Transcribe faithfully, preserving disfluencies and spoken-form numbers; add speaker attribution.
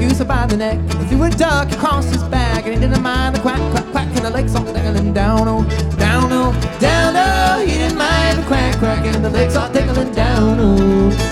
Speaker 1: goose by the neck, and threw a duck across his back, and he didn't mind the quack, quack, quack, and the legs all dangling down, oh, down, oh, down, oh. He didn't mind the quack, quack, and the legs all dangling down, oh.